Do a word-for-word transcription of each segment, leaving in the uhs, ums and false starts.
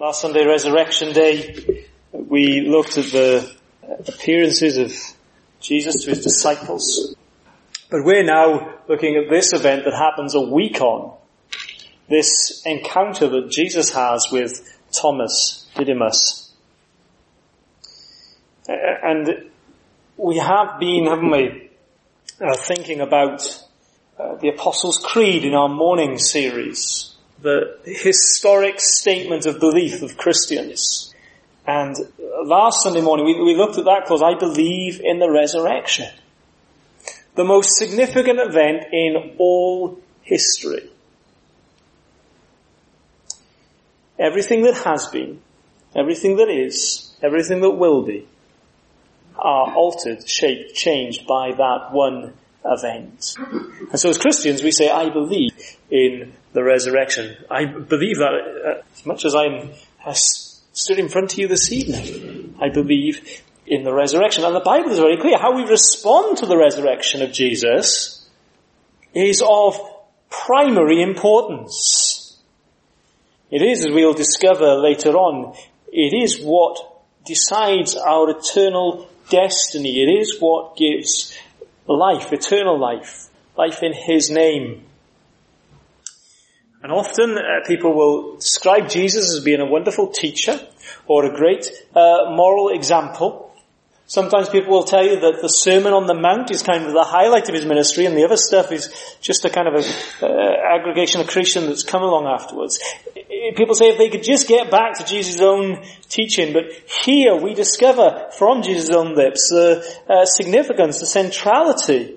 Last Sunday, Resurrection Day, we looked at the appearances of Jesus to his disciples. But we're now looking at this event that happens a week on. This encounter that Jesus has with Thomas Didymus. And we have been, haven't we, uh, thinking about uh, the Apostles' Creed in our morning series. The historic statement of belief of Christians. And last Sunday morning we, we looked at that because I believe in the resurrection. The most significant event in all history. Everything that has been, everything that is, everything that will be, are altered, shaped, changed by that one event. And so as Christians we say, I believe in the resurrection. I believe that uh, as much as I'm uh, stood in front of you this evening, I believe in the resurrection. And the Bible is very clear. How we respond to the resurrection of Jesus is of primary importance. It is, as we'll discover later on, it is what decides our eternal destiny. It is what gives life, eternal life, life in His name. And often uh, people will describe Jesus as being a wonderful teacher or a great uh, moral example. Sometimes people will tell you that the Sermon on the Mount is kind of the highlight of his ministry and the other stuff is just a kind of a uh, aggregation, accretion that's come along afterwards. People say if they could just get back to Jesus' own teaching, but here we discover from Jesus' own lips the uh, significance, the centrality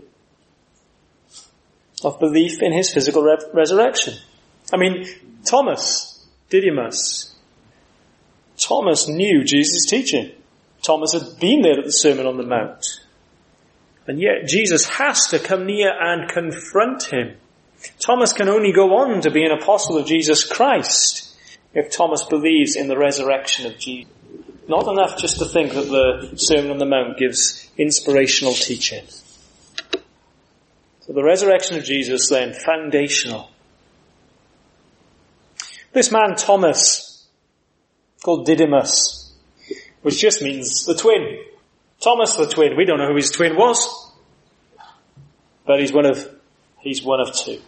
of belief in his physical re- resurrection. I mean, Thomas Didymus. Thomas knew Jesus' teaching. Thomas had been there at the Sermon on the Mount. And yet Jesus has to come near and confront him. Thomas can only go on to be an apostle of Jesus Christ if Thomas believes in the resurrection of Jesus. Not enough just to think that the Sermon on the Mount gives inspirational teaching. So the resurrection of Jesus then, foundational. This man Thomas, called Didymus, which just means the twin. Thomas the twin. We don't know who his twin was, but he's one of, he's one of two.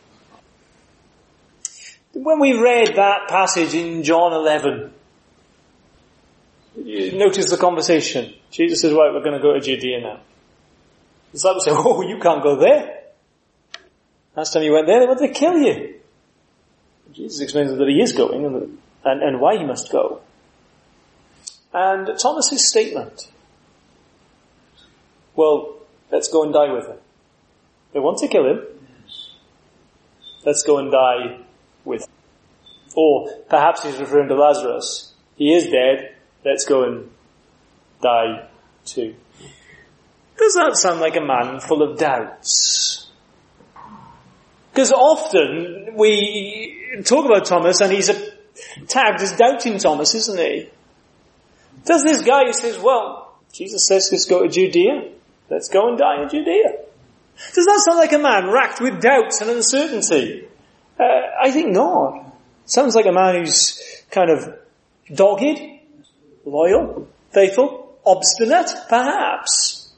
When we read that passage in John eleven, you notice the conversation. Jesus says, right, we're going to go to Judea now. The disciples say, oh, you can't go there. Last time you went there, they wanted to kill you. Jesus explains that he is going and, and, and why he must go. And Thomas's statement, well, let's go and die with him. They want to kill him. Let's go and die with him. Or perhaps he's referring to Lazarus. He is dead. Let's go and die too. Does that sound like a man full of doubts? Because often we talk about Thomas and he's a, tagged as doubting Thomas, isn't he? Does this guy who says, well, Jesus says let's go to Judea. Let's go and die in Judea. Does that sound like a man racked with doubts and uncertainty? Uh, I think not. Sounds like a man who's kind of dogged, loyal, faithful, obstinate, perhaps.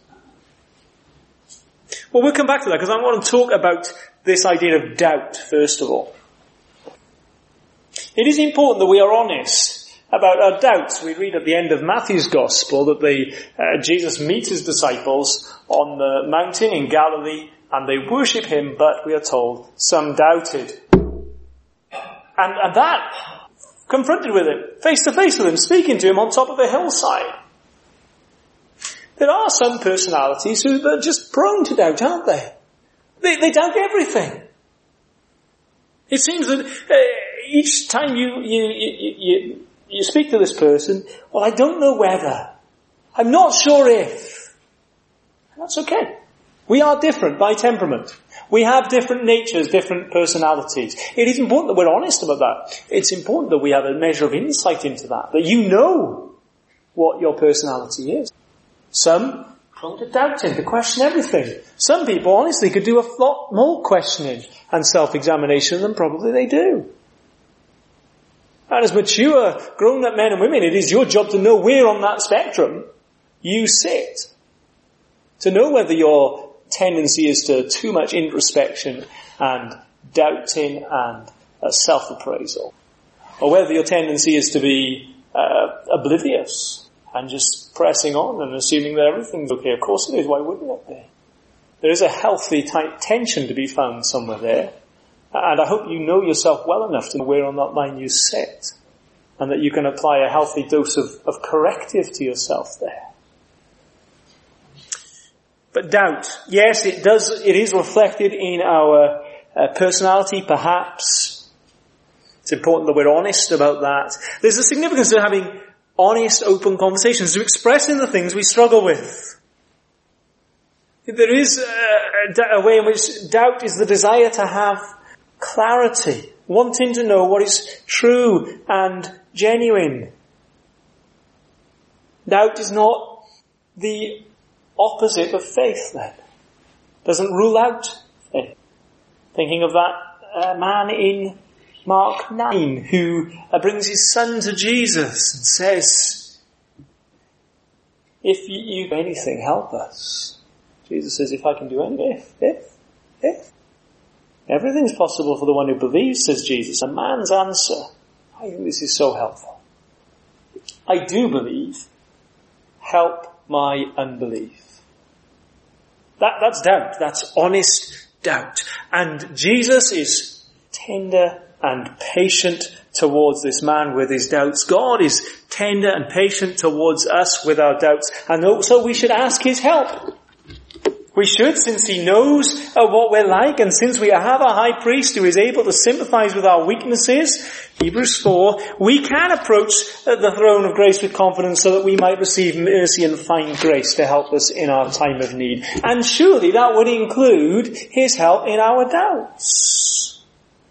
Well, we'll come back to that because I want to talk about this idea of doubt, first of all. It is important that we are honest about our doubts. We read at the end of Matthew's Gospel that they, uh, Jesus meets his disciples on the mountain in Galilee and they worship him, but we are told some doubted. And, and that, confronted with him, face to face with him, speaking to him on top of a hillside. There are some personalities who are just prone to doubt, aren't they? They, they doubt everything. It seems that uh, each time you, you, you, you, you speak to this person, well, I don't know whether. I'm not sure if. That's okay. We are different by temperament. We have different natures, different personalities. It is important that we're honest about that. It's important that we have a measure of insight into that, that you know what your personality is. Some prone to doubting, to question everything. Some people, honestly, could do a lot more questioning and self-examination than probably they do. And as mature, grown-up men and women, it is your job to know where on that spectrum you sit. To know whether your tendency is to too much introspection and doubting and uh, self-appraisal. Or whether your tendency is to be uh, oblivious and just pressing on and assuming that everything's okay. Of course it is. Why wouldn't it be? There is a healthy tight tension to be found somewhere there. And I hope you know yourself well enough to know where on that line you sit. And that you can apply a healthy dose of, of corrective to yourself there. But doubt, yes, it does, it is reflected in our uh, personality, perhaps. It's important that we're honest about that. There's a significance to having honest, open conversations, to expressing the things we struggle with. There is a, a way in which doubt is the desire to have clarity, wanting to know what is true and genuine. Doubt is not the opposite of faith then. Doesn't rule out faith. Thinking of that uh, man in Mark nine who uh, brings his son to Jesus and says, if you do anything, help us. Jesus says, if I can do anything, if, if, if. Everything's possible for the one who believes, says Jesus. A man's answer. I think this is so helpful. I do believe. Help my unbelief. That, that's doubt. That's honest doubt. And Jesus is tender and patient towards this man with his doubts. God is tender and patient towards us with our doubts. And also we should ask his help. We should, since he knows uh, what we're like, and since we have a high priest who is able to sympathize with our weaknesses, Hebrews four, we can approach uh, the throne of grace with confidence so that we might receive mercy and find grace to help us in our time of need. And surely that would include his help in our doubts.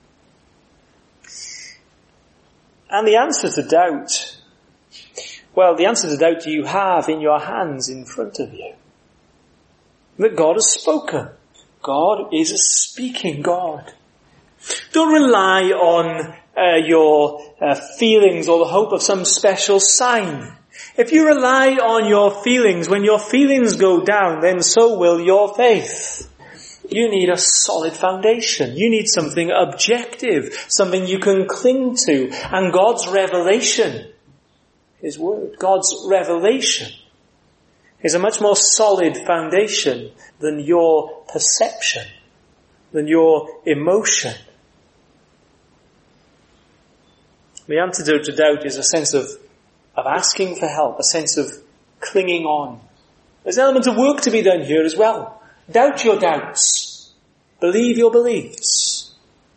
And the answer to doubt, well, the answer to doubt you have in your hands in front of you. That God has spoken. God is a speaking God. Don't rely on uh, your uh, feelings or the hope of some special sign. If you rely on your feelings, when your feelings go down, then so will your faith. You need a solid foundation. You need something objective, something you can cling to. And God's revelation, His Word, God's revelation is a much more solid foundation than your perception, than your emotion. The antidote to doubt is a sense of, of asking for help, a sense of clinging on. There's an element of work to be done here as well. Doubt your doubts. Believe your beliefs.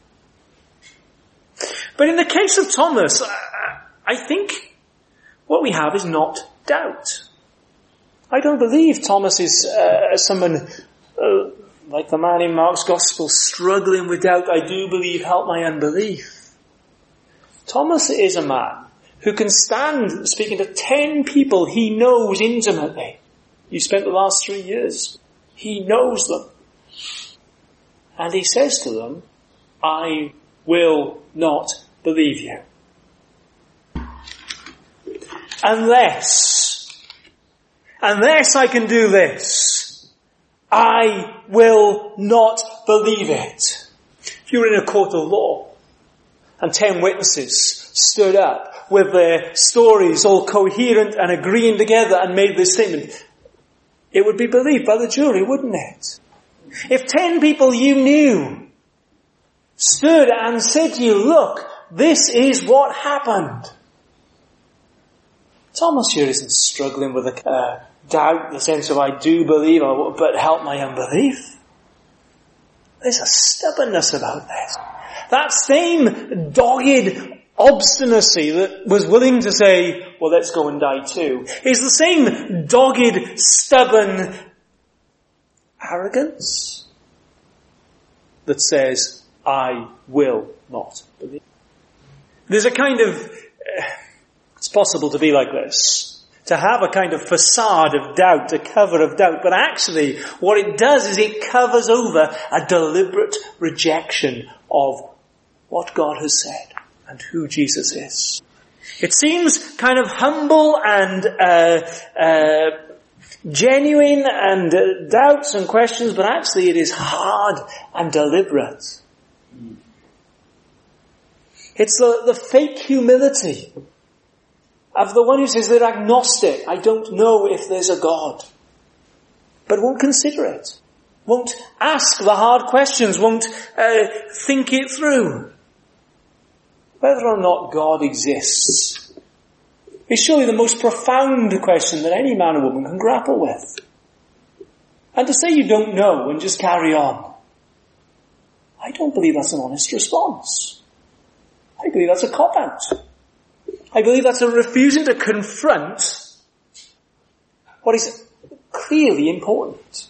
But in the case of Thomas, I think what we have is not doubt. I don't believe Thomas is uh, someone uh, like the man in Mark's Gospel struggling with doubt. I do believe, help my unbelief. Thomas is a man who can stand speaking to ten people he knows intimately. He spent the last three years. He knows them. And he says to them, I will not believe you. Unless... Unless I can do this, I will not believe it. If you were in a court of law and ten witnesses stood up with their stories all coherent and agreeing together and made this statement, it would be believed by the jury, wouldn't it? If ten people you knew stood and said to you, look, this is what happened. Thomas here isn't struggling with a uh, doubt, the sense of I do believe, but help my unbelief. There's a stubbornness about this. That same dogged obstinacy that was willing to say, well, let's go and die too, is the same dogged, stubborn arrogance that says, I will not believe. There's a kind of... Uh, It's possible to be like this, to have a kind of facade of doubt, a cover of doubt, but actually what it does is it covers over a deliberate rejection of what God has said and who Jesus is. It seems kind of humble and uh, uh, genuine and uh, doubts and questions, but actually it is hard and deliberate. It's the, the fake humility of the one who says they're agnostic. I don't know if there's a God. But won't consider it. Won't ask the hard questions. Won't uh, think it through. Whether or not God exists is surely the most profound question that any man or woman can grapple with. And to say you don't know and just carry on, I don't believe that's an honest response. I believe that's a cop-out. I believe that's a refusing to confront what is clearly important.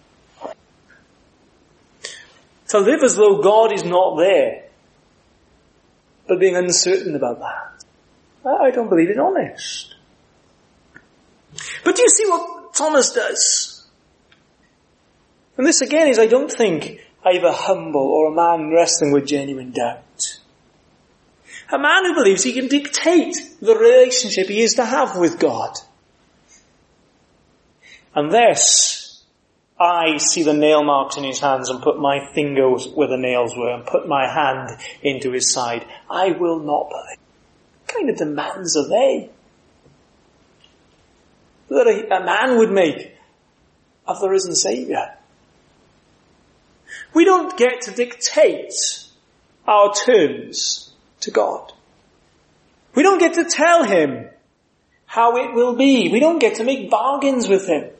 To live as though God is not there, but being uncertain about that, I don't believe it's honest. But do you see what Thomas does? And this again is, I don't think, either humble or a man wrestling with genuine doubt. A man who believes he can dictate the relationship he is to have with God. Unless I see the nail marks in his hands and put my fingers where the nails were and put my hand into his side, I will not believe. What kind of demands are they that a, a man would make of the risen Saviour? We don't get to dictate our terms to God. We don't get to tell him how it will be. We don't get to make bargains with him.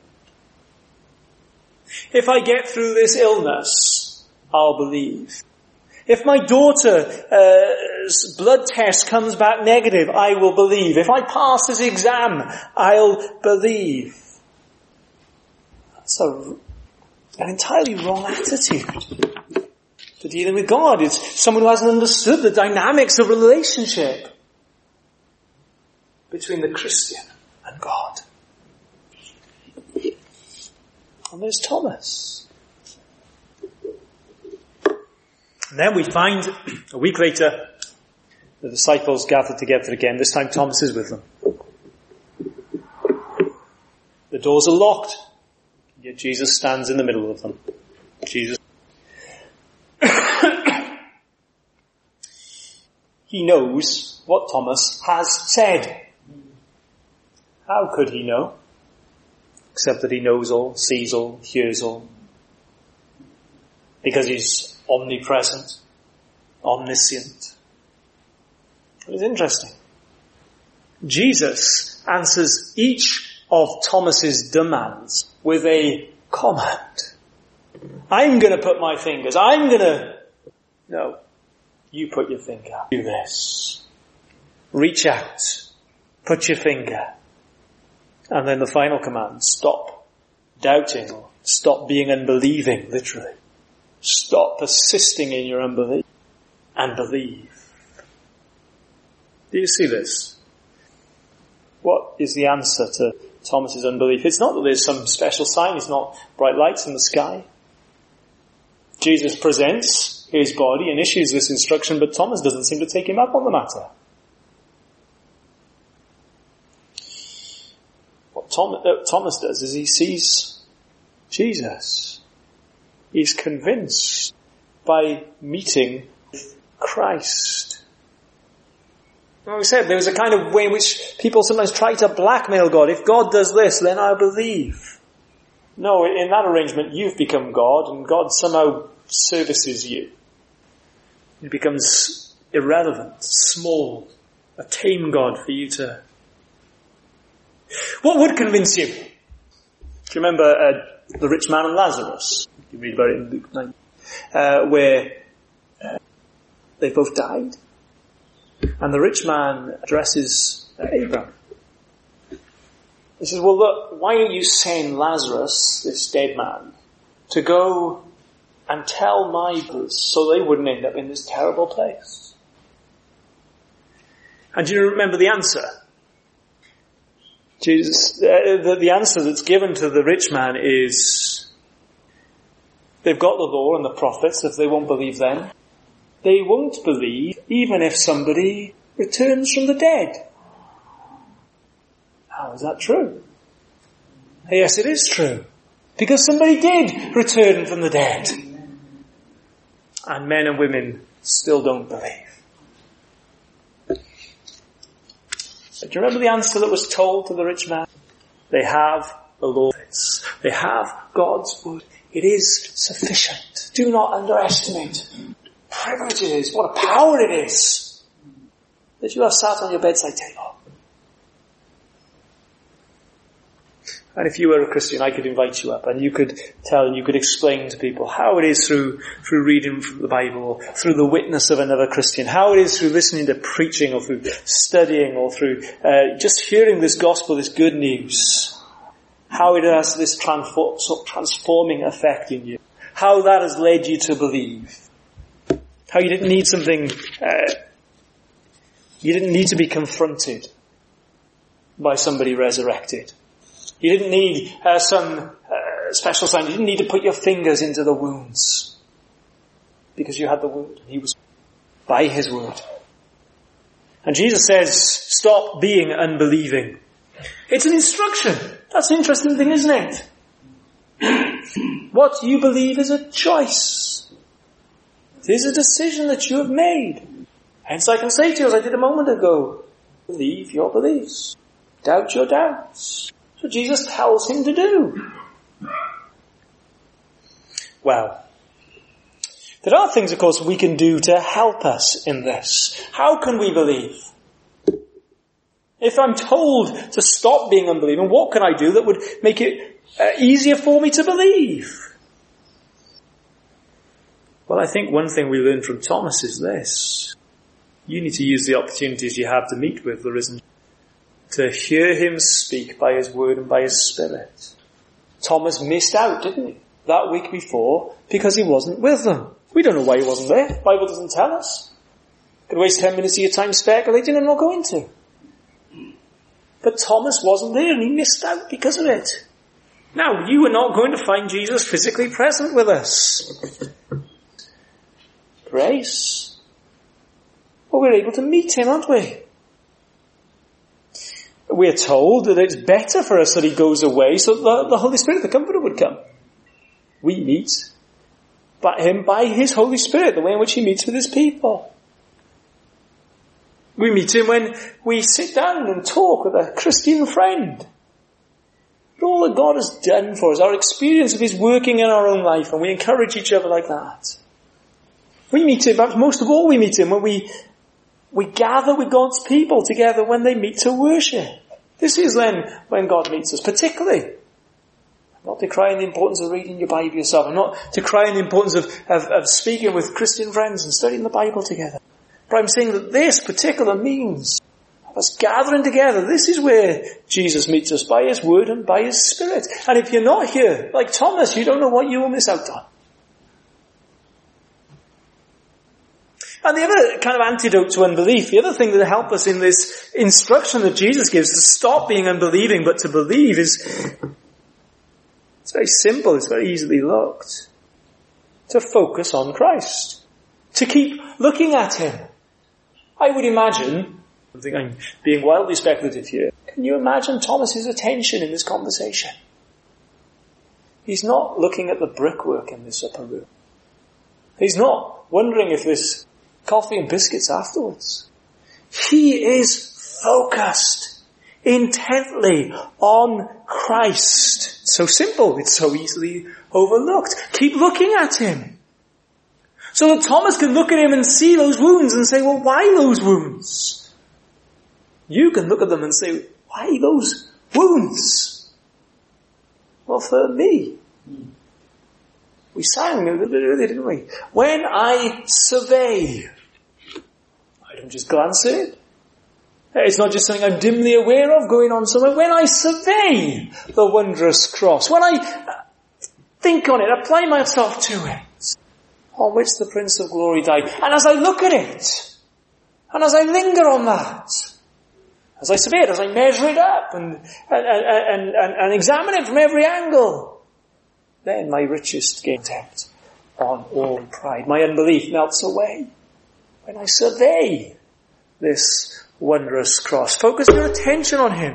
If I get through this illness, I'll believe. If my daughter's uh, blood test comes back negative, I will believe. If I pass this exam, I'll believe. That's a, an entirely wrong attitude to dealing with God. It's someone who hasn't understood the dynamics of relationship between the Christian and God. And there's Thomas. And then we find, a week later, the disciples gathered together again. This time Thomas is with them. The doors are locked, yet Jesus stands in the middle of them. Jesus He knows what Thomas has said. How could he know? Except that he knows all, sees all, hears all. Because he's omnipresent, omniscient. It's interesting. Jesus answers each of Thomas's demands with a command. I'm going to put my fingers, I'm going to... No. You put your finger. Do this. Reach out. Put your finger. And then the final command, stop doubting, or stop being unbelieving, literally. Stop persisting in your unbelief and believe. Do you see this? What is the answer to Thomas's unbelief? It's not that there's some special sign, it's not bright lights in the sky. Jesus presents his body and issues this instruction, but Thomas doesn't seem to take him up on the matter. What Tom, uh, Thomas does is he sees Jesus. He's convinced by meeting with Christ. Well, we said there was a kind of way in which people sometimes try to blackmail God. If God does this, then I'll believe. No, in that arrangement you've become God and God somehow services you. It becomes irrelevant, small, a tame God for you to... What would convince you? Do you remember uh, the rich man and Lazarus? You read about it in Luke nine. Uh, where uh, they both died. And the rich man addresses uh, Abraham. He says, well look, why don't you send Lazarus, this dead man, to go and tell my brothers so they wouldn't end up in this terrible place? And do you remember the answer? Jesus, uh, the, the answer that's given to the rich man is, they've got the law and the prophets. If they won't believe them, they won't believe even if somebody returns from the dead. How is that true? Yes, it is true. Because somebody did return from the dead. And men and women still don't believe. But do you remember the answer that was told to the rich man? They have the Lord's. They have God's word. It is sufficient. Do not underestimate what a privilege it is, what a power it is that you have sat on your bedside table. And if you were a Christian, I could invite you up and you could tell and you could explain to people how it is through, through reading from the Bible, through the witness of another Christian, how it is through listening to preaching or through studying or through uh, just hearing this gospel, this good news, how it has this transform, transforming effect in you, how that has led you to believe, how you didn't need something, uh, you didn't need to be confronted by somebody resurrected. You didn't need uh, some uh, special sign. You didn't need to put your fingers into the wounds. Because you had the word. He was by his word. And Jesus says, stop being unbelieving. It's an instruction. That's an interesting thing, isn't it? What you believe is a choice. It is a decision that you have made. Hence I can say to you, as I did a moment ago, believe your beliefs. Doubt your doubts. That's what Jesus tells him to do. Well, there are things, of course, we can do to help us in this. How can we believe? If I'm told to stop being unbelieving, what can I do that would make it uh, easier for me to believe? Well, I think one thing we learn from Thomas is this. You need to use the opportunities you have to meet with the risen, to hear him speak by his word and by his spirit. Thomas missed out, didn't he, that week before, because he wasn't with them. We don't know why he wasn't there. The Bible doesn't tell us. Could waste ten minutes of your time speculating and not going to. But Thomas wasn't there and he missed out because of it. Now, you are not going to find Jesus physically present with us. Grace. Well, we're able to meet him, aren't we? We're told that it's better for us that he goes away so that the Holy Spirit, the Comforter, would come. We meet by him by his Holy Spirit, the way in which he meets with his people. We meet him when we sit down and talk with a Christian friend. All that God has done for us, our experience of his working in our own life, and we encourage each other like that. We meet him, perhaps most of all we meet him when we we gather with God's people together when they meet to worship. This is then when God meets us, particularly. I'm not decrying the importance of reading your Bible yourself. I'm not decrying the importance of, of, of speaking with Christian friends and studying the Bible together. But I'm saying that this particular means of us gathering together. This is where Jesus meets us, by his word and by his spirit. And if you're not here, like Thomas, you don't know what you will miss out on. And the other kind of antidote to unbelief, the other thing that helps us in this instruction that Jesus gives to stop being unbelieving but to believe is, it's very simple, it's very easily looked. To focus on Christ. To keep looking at him. I would imagine, I think I'm being wildly speculative here, can you imagine Thomas's attention in this conversation? He's not looking at the brickwork in this upper room. He's not wondering if there's coffee and biscuits afterwards. He is focused intently on Christ. It's so simple, it's so easily overlooked. Keep looking at him. So that Thomas can look at him and see those wounds and say, well, why those wounds? You can look at them and say, why those wounds? Well, for me. We sang a little bit earlier, didn't we? When I survey, I don't just glance at it. It's not just something I'm dimly aware of going on somewhere. When I survey the wondrous cross, when I think on it, apply myself to it, on which the Prince of Glory died. And as I look at it, and as I linger on that, as I survey it, as I measure it up and, and, and, and, and examine it from every angle, then my richest gain contempt on all pride. My unbelief melts away. when I survey this wondrous cross. Focus your attention on him.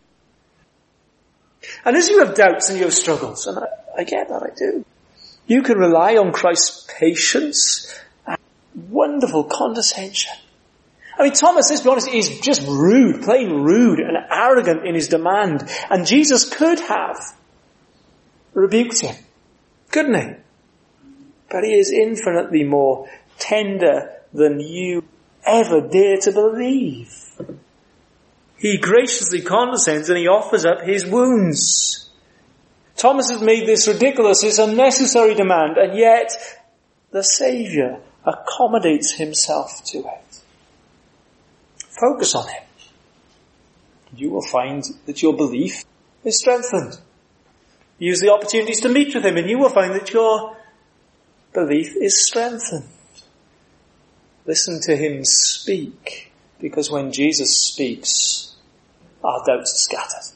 And as you have doubts and you have struggles, and I, I get that, I do, you can rely on Christ's patience and wonderful condescension. I mean, Thomas, let's be honest, is just rude, plain rude and arrogant in his demand. And Jesus could have rebuked him, couldn't he? But he is infinitely more tender than you ever dare to believe. He graciously condescends and he offers up his wounds. Thomas has made this ridiculous, this unnecessary demand, and yet the Saviour accommodates himself to it. Focus on him. You will find that your belief is strengthened. Use the opportunities to meet with him and you will find that your belief is strengthened. Listen to him speak, because when Jesus speaks, our doubts are scattered.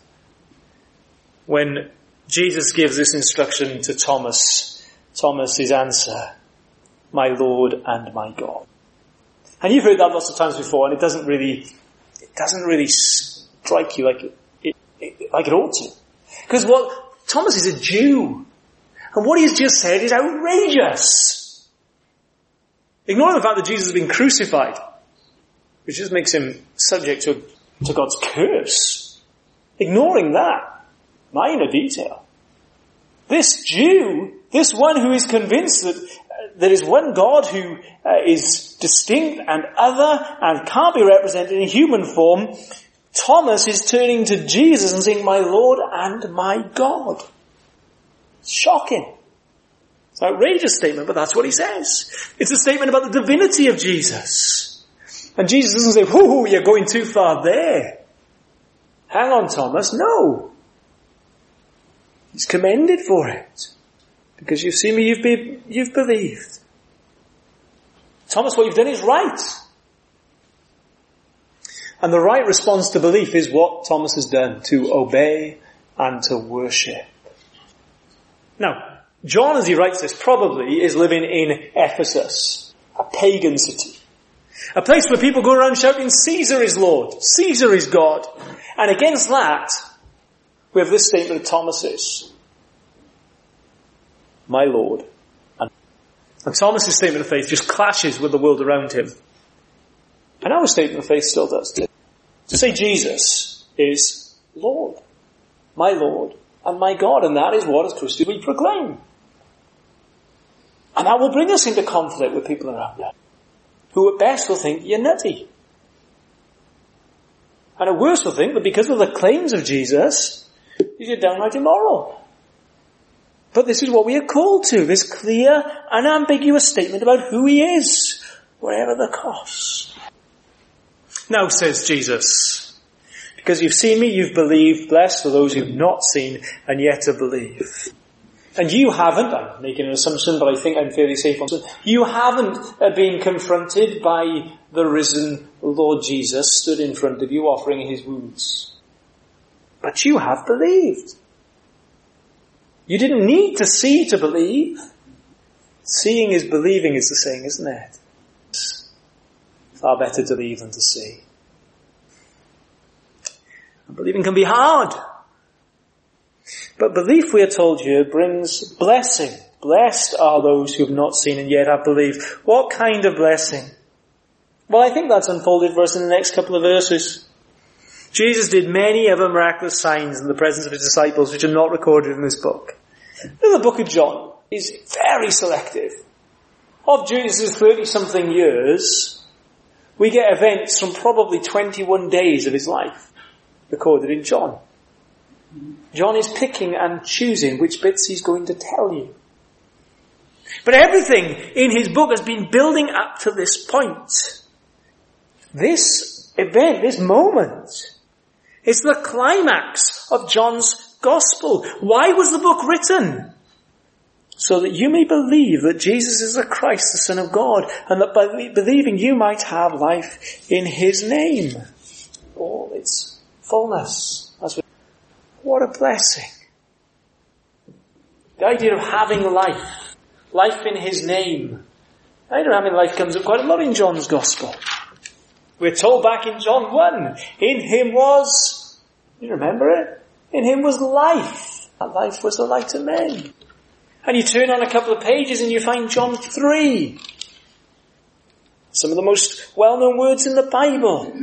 When Jesus gives this instruction to Thomas, Thomas's answer, my Lord and my God. And you've heard that lots of times before, and it doesn't really, it doesn't really strike you like it, it, it like it ought to. Because what, Thomas is a Jew. And what he's just said is outrageous. Ignoring the fact that Jesus has been crucified, which just makes him subject to, to God's curse. Ignoring that minor detail. This Jew, this one who is convinced that uh, there is one God who uh, is distinct and other and can't be represented in human form, Thomas is turning to Jesus and saying, my Lord and my God. Shocking. It's an outrageous statement, but that's what he says. It's a statement about the divinity of Jesus. And Jesus doesn't say, whoo, you're going too far there. Hang on, Thomas. No. He's commended for it. Because you've seen me, you've, be, you've believed. Thomas, what you've done is right. And the right response to belief is what Thomas has done, to obey and to worship. Now, John, as he writes this, probably is living in Ephesus, a pagan city. A place where people go around shouting, Caesar is Lord, Caesar is God. And against that, we have this statement of Thomas's, my Lord. And, and Thomas's statement of faith just clashes with the world around him. And our statement of faith still does too. To say Jesus is Lord, my Lord, and my God, and that is what as Christians we proclaim. And that will bring us into conflict with people around us, who at best will think you're nutty. And at worst will think that because of the claims of Jesus, you're downright immoral. But this is what we are called to, this clear, unambiguous statement about who he is, whatever the cost. Now, says Jesus, because you've seen me, you've believed, blessed are those who've not seen and yet to believe. And you haven't, I'm making an assumption, but I think I'm fairly safe on this, you haven't been confronted by the risen Lord Jesus stood in front of you offering his wounds. But you have believed. You didn't need to see to believe. Seeing is believing is the saying, isn't it? Far better to believe than to see. And believing can be hard. But belief, we are told here, brings blessing. Blessed are those who have not seen and yet have believed. What kind of blessing? Well, I think that's unfolded for us in the next couple of verses. Jesus did many other miraculous signs in the presence of his disciples, which are not recorded in this book. In the book of John is very selective. Of Jesus' thirty-something years, we get events from probably twenty-one days of his life recorded in John. John is picking and choosing which bits he's going to tell you. But everything in his book has been building up to this point. This event, this moment, is the climax of John's gospel. Why was the book written? So that you may believe that Jesus is the Christ, the Son of God, and that by believing you might have life in his name. All its fullness. That's what, what a blessing. The idea of having life, life in his name, Abrahamic life comes up quite a lot in John's Gospel. We're told back in John one, in him was, you remember it? In him was life. That life was the light of men. And you turn on a couple of pages and you find John three. Some of the most well-known words in the Bible.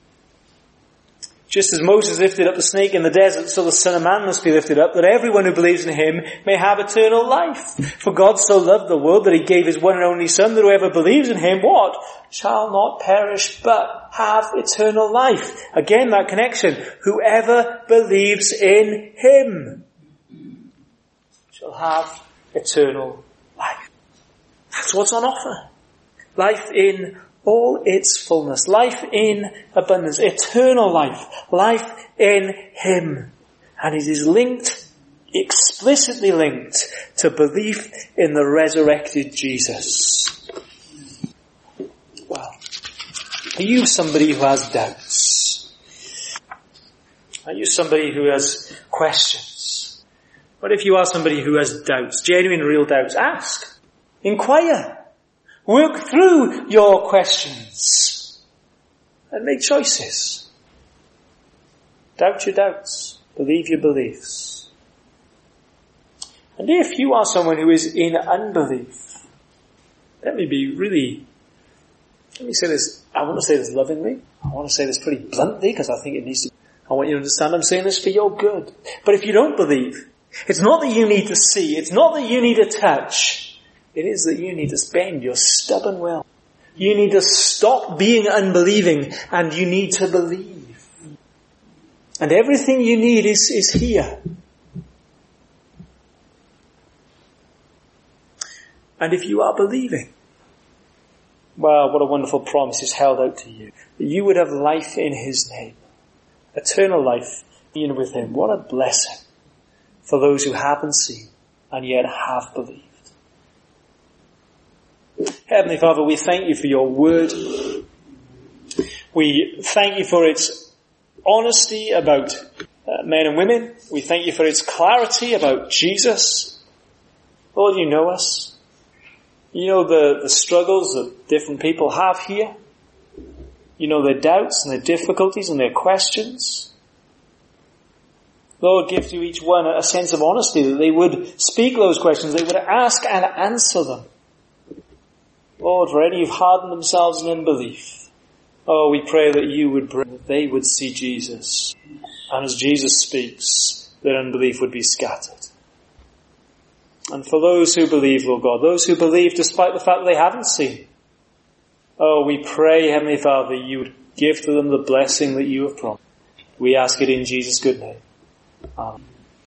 Just as Moses lifted up the snake in the desert, so the Son of Man must be lifted up, that everyone who believes in him may have eternal life. For God so loved the world that he gave his one and only Son, that whoever believes in him, what? Shall not perish, but have eternal life. Again, that connection. Whoever believes in him shall have eternal life. That's what's on offer. Life in all its fullness. Life in abundance. Eternal life. Life in him. And it is linked, explicitly linked, to belief in the resurrected Jesus. Well, are you somebody who has doubts? Are you somebody who has questions? What if you are somebody who has doubts, genuine, real doubts? Ask. Inquire. Work through your questions and make choices. Doubt your doubts. Believe your beliefs. And if you are someone who is in unbelief, let me be really, let me say this, I want to say this lovingly. I want to say this pretty bluntly because I think it needs to, I want you to understand I'm saying this for your good. But if you don't believe, it's not that you need to see, it's not that you need to touch. It is that you need to bend your stubborn will. You need to stop being unbelieving and you need to believe. And everything you need is, is here. And if you are believing, well, what a wonderful promise is held out to you. That you would have life in his name. Eternal life in with him. What a blessing for those who haven't seen and yet have believed. Heavenly Father, we thank you for your word. We thank you for its honesty about uh, men and women. We thank you for its clarity about Jesus. Lord, you know us. You know the, the struggles that different people have here. You know their doubts and their difficulties and their questions. Lord, give to each one a sense of honesty that they would speak those questions, they would ask and answer them. Lord, for any who've hardened themselves in unbelief, oh, we pray that you would bring, that they would see Jesus. And as Jesus speaks, their unbelief would be scattered. And for those who believe, Lord God, those who believe despite the fact that they haven't seen, oh, we pray, Heavenly Father, you would give to them the blessing that you have promised. We ask it in Jesus' good name. Amen.